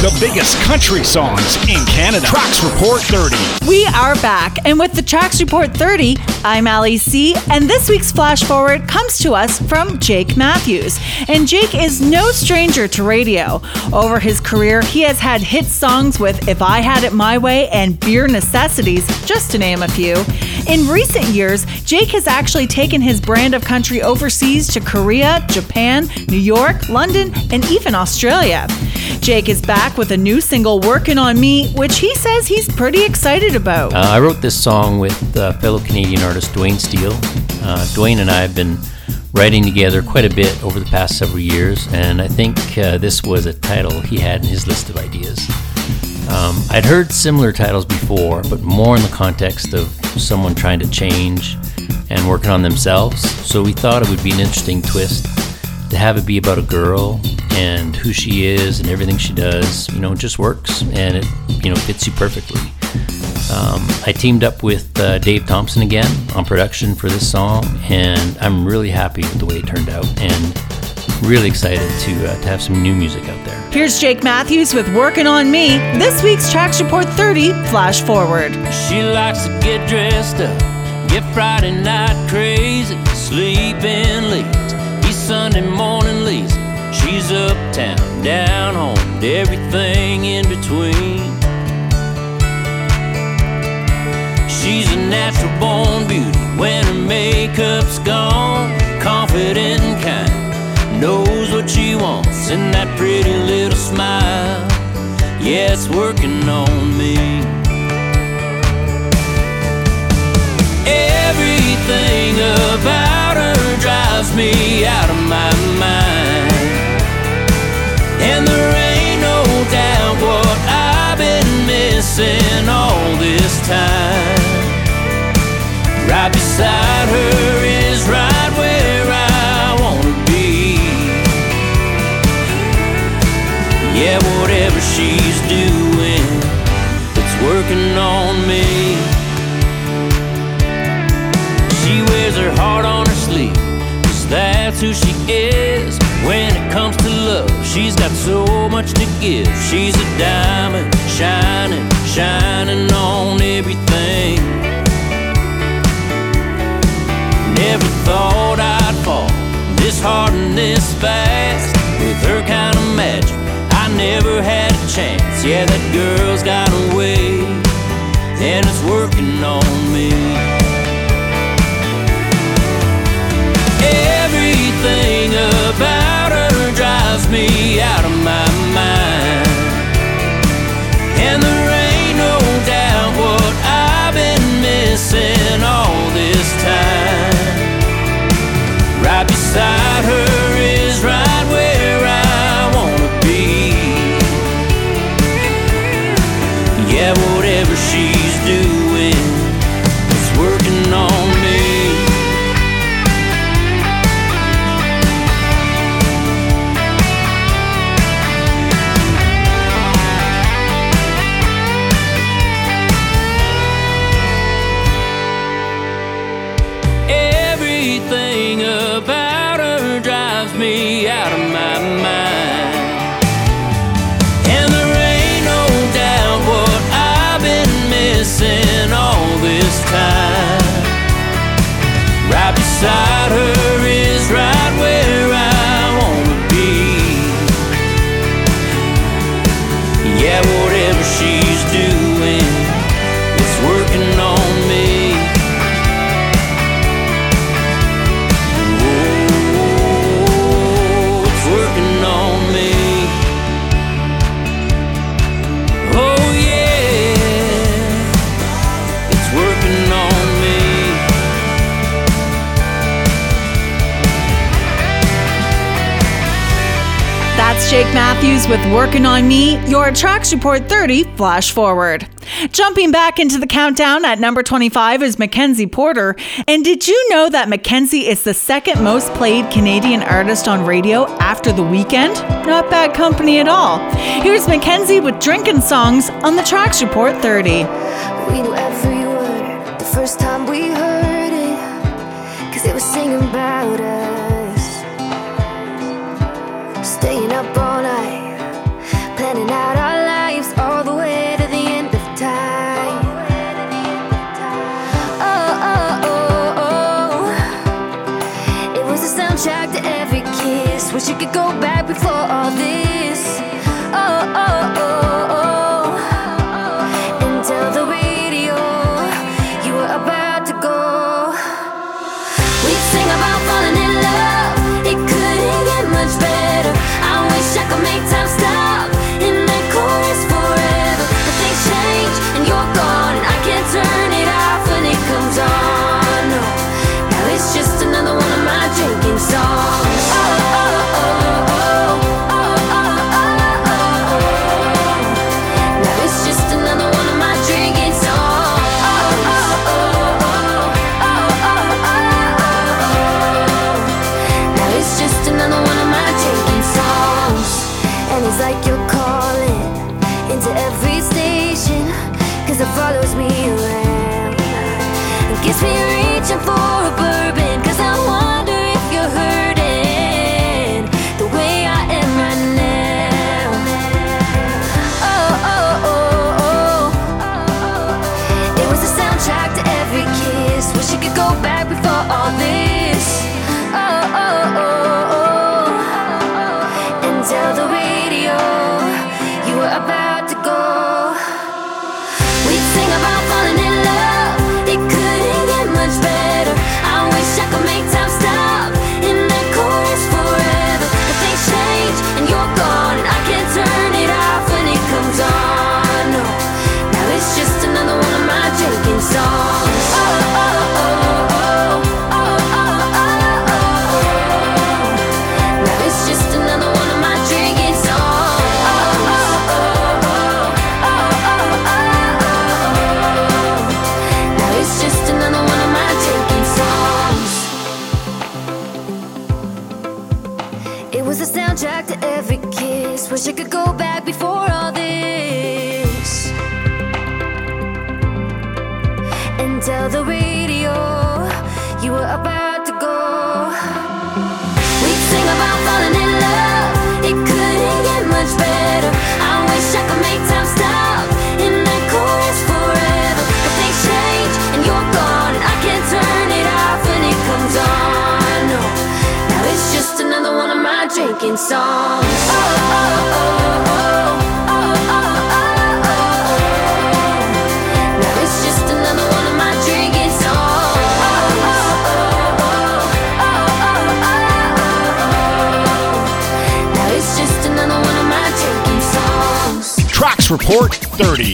the biggest country songs in Canada. Tracks Report 30. We are back, and with the Tracks Report 30, I'm Ali C, and this week's Flash Forward comes to us from Jake Matthews. And Jake is no stranger to radio. Over his career, he has had hit songs with If I Had It My Way and Beer Necessities, just to name a few. In recent years, Jake has actually taken his brand of country overseas to Korea, Japan, New York, London, and even Australia. Jake is back with a new single, Working on Me, which he says he's pretty excited about. I wrote this song with fellow Canadian artist Dwayne Steele. Dwayne and I have been writing together quite a bit over the past several years, and I think this was a title he had in his list of ideas. I'd heard similar titles before, but more in the context of someone trying to change and working on themselves, so we thought it would be an interesting twist to have it be about a girl and who she is and everything she does, just works, and it, fits you perfectly. I teamed up with Dave Thompson again on production for this song, and I'm really happy with the way it turned out, and really excited to have some new music out there. Here's Jake Matthews with Working on Me, this week's Tracks Report 30 Flash Forward. She likes to get dressed up, get Friday night crazy, sleep in late, be Sunday morning lazy. She's uptown, down home, and everything in between. She's a natural born beauty when her makeup's gone, confident and kind, knows what she wants in that pretty little smile. Yeah, it's working on me. Everything about her drives me out of my mind, and there ain't no doubt what I've been missing all this time. Right beside her is right where I wanna be. Yeah, whatever she's doing, it's working on me. She wears her heart on her sleeve, 'cause that's who she is. When it comes to love, she's got so much to give. She's a diamond, shining, shining on everything. Never thought I'd fall this hard and this fast. With her kind of magic, I never had a chance. Yeah, that girl's got a way, and it's working on me. Everything about her drives me out of my mind, and there ain't no doubt what I've been missing all this time. Right beside her is right where I wanna be. Yeah, whatever she's doing, it's working on me. Everything about her drives me out of my mind, and there ain't no doubt what I've been missing all this time. Right beside her is right where I wanna be. Yeah, whatever she's doing, it's working on me. That's Jake Matthews with Working on Me, your Tracks Report 30 Flash Forward. Jumping back into the countdown at number 25 is Mackenzie Porter. And did you know that Mackenzie is the second most played Canadian artist on radio after The Weeknd? Not bad company at all. Here's Mackenzie with Drinkin' Songs on the Tracks Report 30. We knew every word the first time we heard it, 'cause it was singing about us. Staying up all night, planning out our Wish you could go back before all this. Oh, oh, oh, oh. And tell the radio you were about to go. We'd sing about falling in love. It couldn't get much better. I wish I could make time stop in that chorus forever. But things change and you're gone, and I can't turn it off when it comes on. No. Now it's just another one of my drinking songs. Oh, oh, oh, oh, oh, oh, oh, oh. Now it's just another one of my drinking songs. Oh, oh, oh, oh, oh, oh, oh. Now it's just another one of my drinking songs. And it's like you're calling into every station, 'cause it follows me around. It gets me reaching for a bourbon, 'cause I wonder if you're hurting the way I am right now. Oh, oh, oh, oh. It was the soundtrack to every kiss. Wish you could go back before all this. Oh, oh, oh, oh. And tell the radio you were about to go. We'd sing about falling in love. It couldn't get much better. I wish I could make time stop in that chorus forever. But things change and you're gone, and I can't turn it off when it comes on. No. Now it's just another one of my drinking songs. Oh, oh, oh, oh, oh, oh, oh, oh. Now it's just another one of my drinking songs. Oh, oh, oh, oh, oh, oh, oh. Now it's just another one of my drinking songs. It was a soundtrack to every kiss. Wish I could go back before all this. And tell the radio you were about to go. We'd sing about falling in love. It couldn't get much better. I wish I could make time stop in that chorus forever. But things change and you're gone, and I can't turn it off when it comes on. No. Now it's just another one of my drinking songs. Oh, oh, oh, oh, oh, oh, oh, oh. Now it's just another one of my drinking songs. Oh, oh, oh, oh, oh, oh, oh. Now it's just another one of my drinking songs. Tracks Report 30.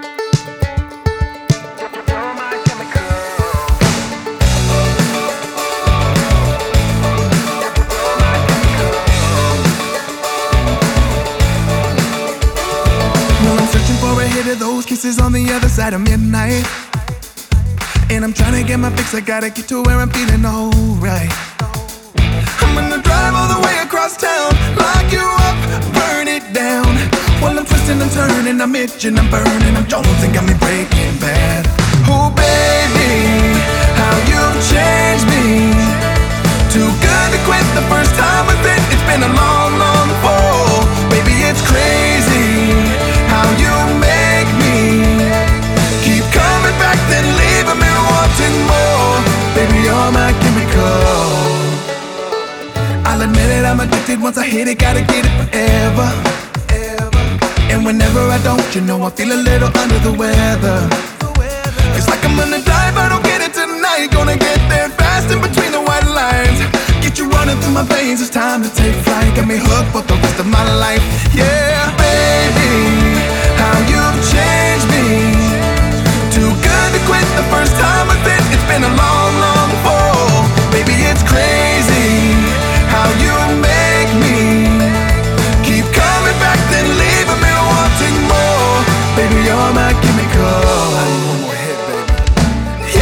Well, I'm searching for a hit of those kisses on the other side of midnight. And I'm trying to get my fix, I gotta get to where I'm feeling alright. I'm gonna drive all the way across town, lock you up, burn it down. While I'm twisting and turning, I'm itching, I'm burning, I'm jonesing, got me breaking bad. Oh baby, how you've changed me. Too good to quit the first time with it. It's been a long, long fall. Baby, it's crazy how you make me keep coming back, then leaving me wanting more. Baby, you're my chemical. I'll admit it, I'm addicted. Once I hit it, gotta get it forever. And whenever I don't, you know I feel a little under the weather. It's like I'm gonna die if I don't get it tonight. Gonna get there fast in between the white lines. Get you running through my veins, it's time to take flight. Got me hooked for the rest of my life. Yeah, baby, how you've changed me. Too good to quit the first time with it. It's been a long, long fall. Baby, it's crazy how you make me keep coming back, then leaving me wanting more. Baby, you're my chemical. One more hit, baby.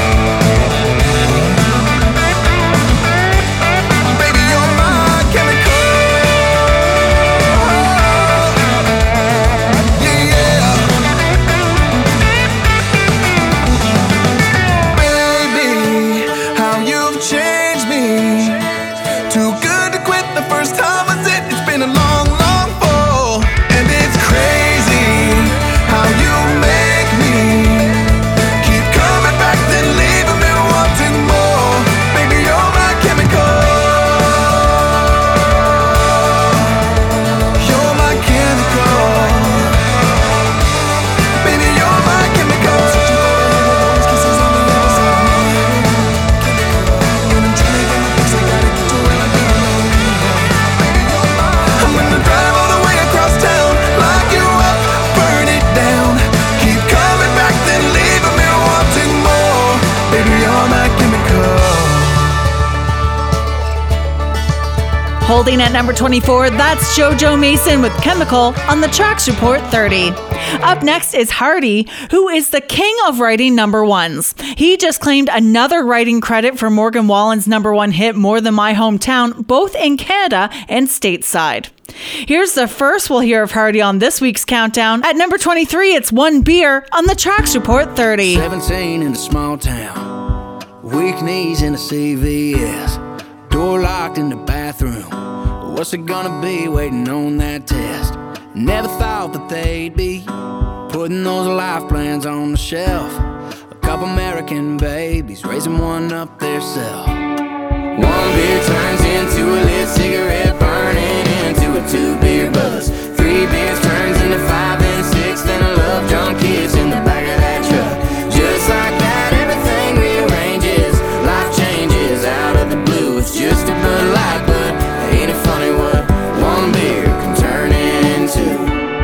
Baby, you're my chemical. Holding at number 24, that's JoJo Mason with Chemical on the Tracks Report 30. Up next is Hardy, who is the king of writing number ones. He just claimed another writing credit for Morgan Wallen's number one hit, More Than My Hometown, both in Canada and stateside. Here's the first we'll hear of Hardy on this week's countdown. At number 23, it's One Beer on the Tracks Report 30. 17 in a small town, weak knees in a CVS, door locked in the bathroom. What's it gonna be waiting on that test? Never thought that they'd be putting those life plans on the shelf. A couple American babies raising one up theirself. One beer turns into a lit cigarette, burning into a 2-beer buzz. 3 beers turns into 5 and 6, then a love drunk kiss in the back of that truck. Just like that, everything rearranges. Life changes out of the blue. It's just a Bud Light, but ain't it funny what one beer can turn into?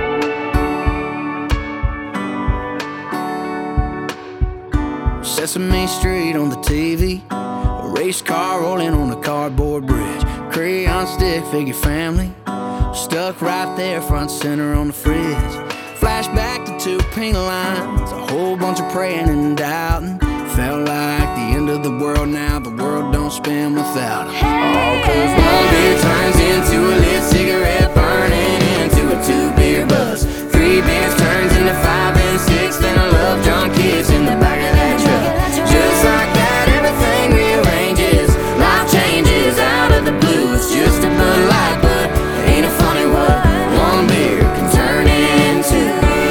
Sesame Street on the TV, a race car rolling on a cardboard bridge, crayon stick figure family stuck right there front center on the fridge. Flashback to 2 pink lines, a whole bunch of praying and doubting. Felt like the end of the world now, the world don't spin without them. All cause one beer turns into a lit cigarette, burning into a 2-beer buzz. 3 beers turns into 5 and 6, then a love drunk kiss in the back of that truck. Just like that, everything rearranges. Life changes out of the blue. It's just a Bud Light, but ain't it funny what one beer can turn into?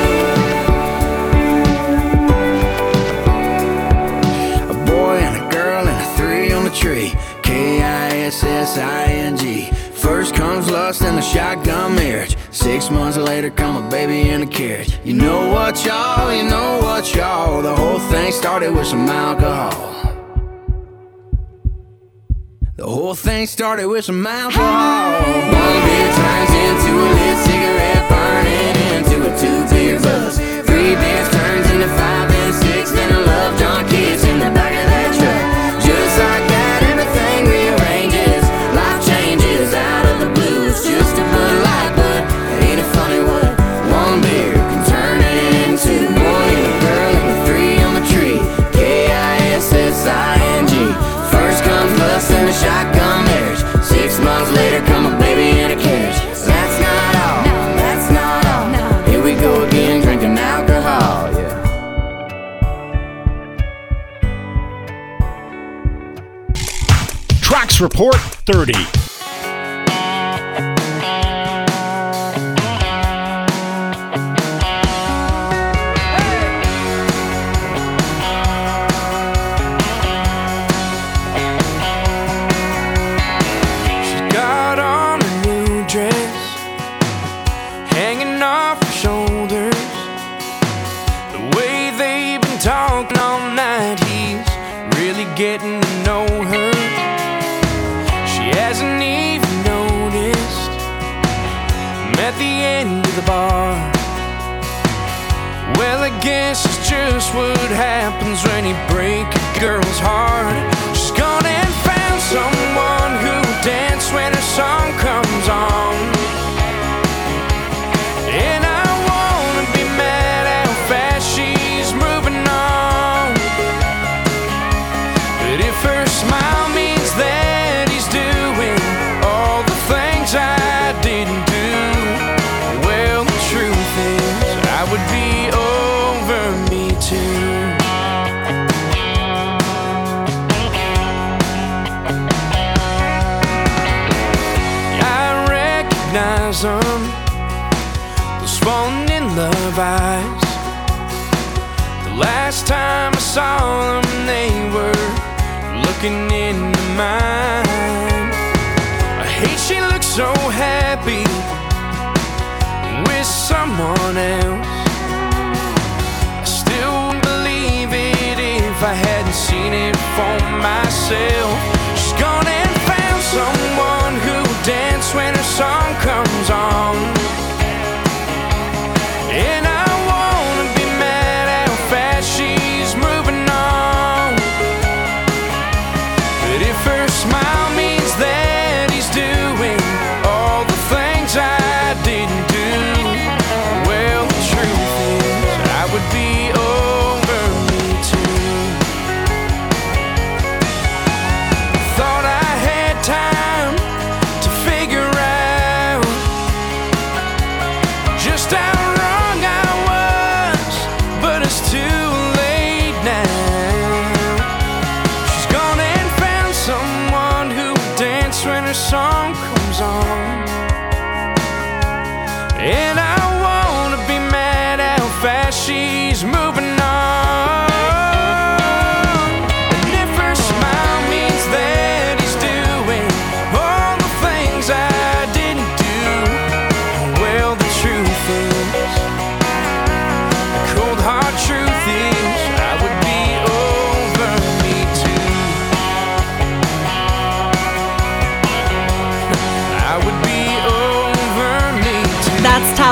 A boy and a girl and a 3 on the tree, KISSING. First comes lust and a shotgun marriage. 6 months later come a baby in a carriage. You know what, y'all, you know what, y'all. The whole thing started with some alcohol. The whole thing started with some alcohol. One beer turns into a lit cigarette, burning into a 2-beer buzz. 3 beers turns into 5 and 6, then a love drunk kiss in the back of that truck. Just like that, everything rearranges. Life changes out of the blue. It's just a Bud Light, but ain't it funny what one beer can turn into? Boy and a girl and a 3 on the tree, KISSING. First comes lust and a shotgun marriage. 6 months later come a baby in a carriage. That's not all, that's not all. Here we go again, drinking alcohol, yeah. Tracks Report 30. Getting to know her. She hasn't even noticed. I'm at the end of the bar. Well, I guess it's just what happens when you break a girl's heart. She's gone and found someone who'll dance when her song comes on. And I wanna be mad how fast she's moving on. But if her smile means that he's doing all the things I didn't do, well, the truth is I would be over me too. I recognize them, those falling in love eyes. The last time I saw them, they were looking into mine. I hate she looks so happy with someone else. I still wouldn't believe it if I hadn't seen it for myself. She's gone and found someone who'll dance when her song comes on. And I wanna be mad how fast she's moving on. But if her smile means that he's doing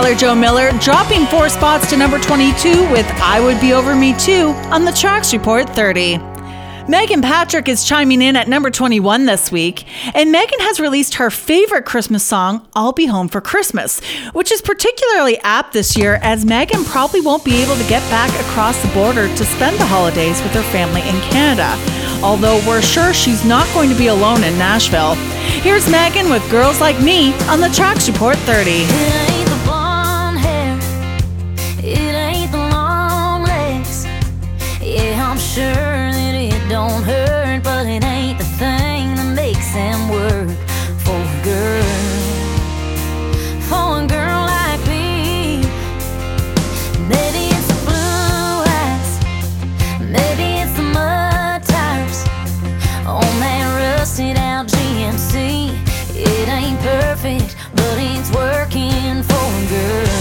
Tyler Joe Miller dropping 4 spots to number 22 with I Would Be Over Me Too on the Tracks Report 30. Megan Patrick is chiming in at number 21 this week, and Megan has released her favorite Christmas song, I'll Be Home for Christmas, which is particularly apt this year as Megan probably won't be able to get back across the border to spend the holidays with her family in Canada, although we're sure she's not going to be alone in Nashville. Here's Megan with Girls Like Me on the Tracks Report 30. It ain't the blonde hair, it ain't the long legs. Yeah, I'm sure that it don't hurt, but it ain't the thing that makes them work for a girl. For a girl like me, maybe it's the blue eyes, maybe it's the mud tires on that rusted out GMC. It ain't perfect, but it's working for a girl.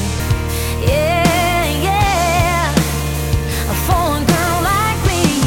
Yeah, yeah, for a girl like me.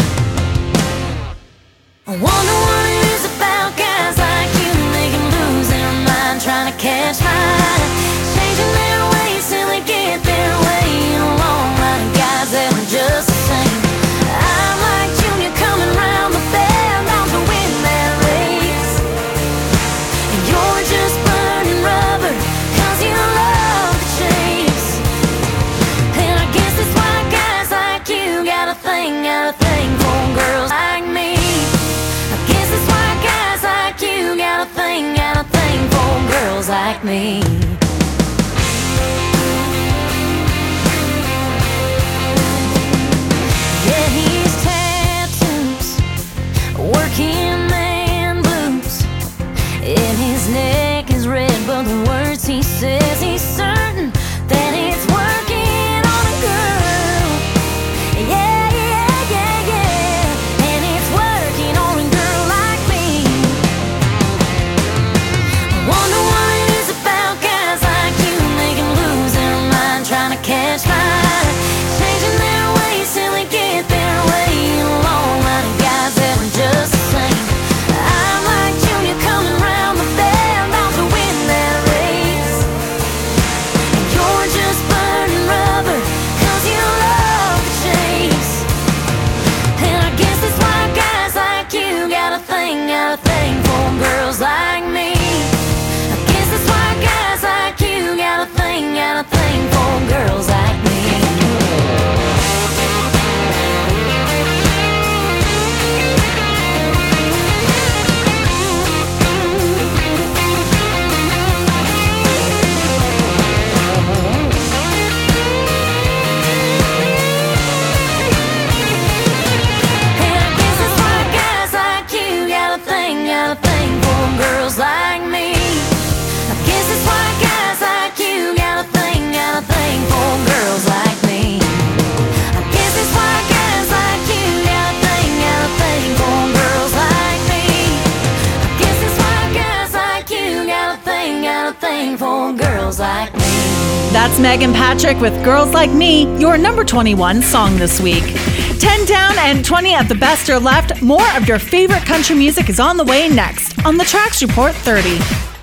I wonder what it is about guys like you, they can lose their mind trying to catch my eye, changing their ways till they get their way in a long line of guys that are just the same. I'm like Junior coming round the bend, bound to win that race, and you're just burning rubber, cause you love the chase. And I guess that's why guys like you got a thing for girls like me. I guess that's why guys like you got a thing for girls like me. Yeah, he's tattoos, working man blues, and his neck is red, but the words he says, he's certain that it's working on a girl. Yeah, yeah, yeah, yeah, and it's working on a girl like me. I wonder what it is about guys like you, they can lose their mind trying to catch my eye, changing their ways till they get their way in a long line of guys that are just the same. I'm like Junior coming round the bend, bound to win that race, and you're just burning rubber, cause you love the chase. And I guess that's why guys like you got a thing for girls like me. I guess that's why guys like you got a thing for girls like me. And I guess that's why guys like you got a thing for girls like me. I guess that's why guys like you got a thing for girls like me. I guess that's why guys like you got a thing for girls like me. I guess that's why guys like you got a thing for girls like me. That's Megan Patrick with Girls Like Me, your number 21 song this week. 10 down and 20 of the best are left. More of your favorite country music is on the way next on the Tracks Report 30.